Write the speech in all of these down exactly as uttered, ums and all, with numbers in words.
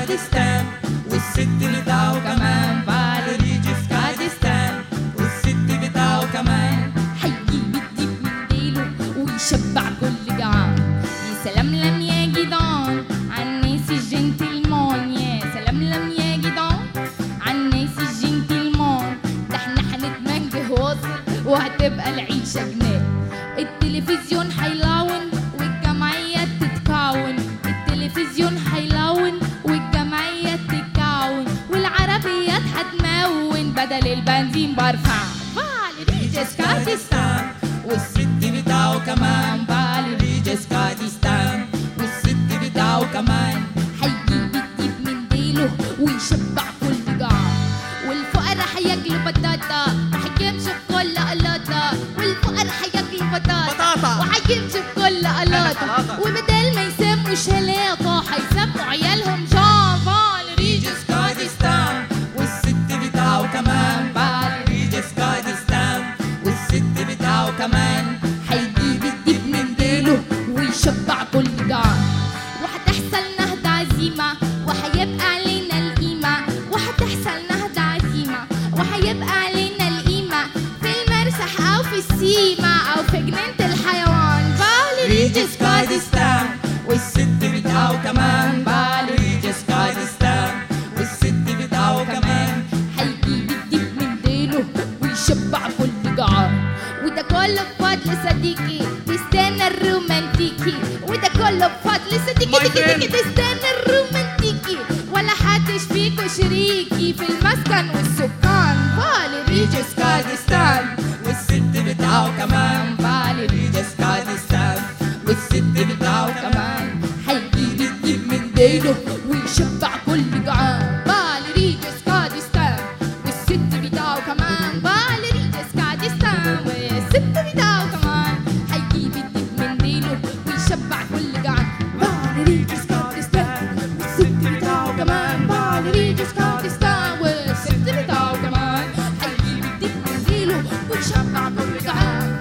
جسكادستان والست بتاعه كمان فاليري جسكادستان والست بتاعه كمان هيجيب الديب من ديله ويشبع كل جعان. يا سلام لم يا جدعان عالناس الجنتلمان، يا سلام لم يا جدعان عالناس الجنتلمان، ده احنا هنتمنجه واصل وهتبقى العيشة جنان. التلفزيون هيلون والجمعية تتكون، التلفزيون هيلون والجمعية تتكون، والعربيات هتمون بدل البنزين برفع. فاليري جسكادستان والست بتاعه كمان فاليري جسكادستان والست بتاعه كمان هيجيب الديب من ديله ويشبع كل جعان. والفقراء هياكلوا بطاطا وهيمشوا بكل قلاطة، والفقراء هياكلوا بطاطا وهيمشوا بكل قلاطة، وبدل ما يسموا شلاطة هيسموا عيالهم جان. فاليري جسكادستان والست بتاعه كمان فاليري جسكادستان والست بتاعه كمان هيجيب الديب من ديله ويشبع كل جعان. وهتحصل نهضة عزيمة وهيبقى علينا القيمة، وهتحصل نهضة عزيمة وهيبقى علينا القيمة في المرسح أو في السيما أو في جنينة الحيوان. فاليري جسكادستان والست بتاعه كمان فاليري جسكادستان والست بتاعه كمان هيجيب الديب من ديله ويشبع كل جعان. وده كله بفضل صديقي تستنى الرومانتيكي، وده كله بفضل صديقي تيكي تستنى الرومانتيكي، ولا حدش فيكو شريكي في المسكن والسكان. فاليري جسكادستان والست بتاعه كمان فاليري جسكادستان والست بتاعه كمان هيجيب الديب من ديله ويشبع كل جعان. فاليري جسكادستان والست بتاعه كمان فاليري جسكادستان والست بتاعه كمان هيجيب الديب من ديله ويشبع كل جعان. فاليري جسكادستان والست بتاعه كمان فاليري جسكادستان والست بتاعه كمان هيجيب الديب من ديله ويشبع كل جعان.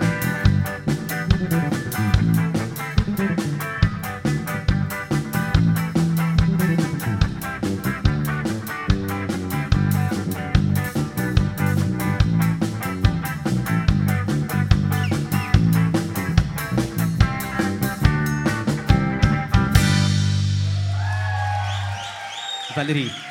فاليري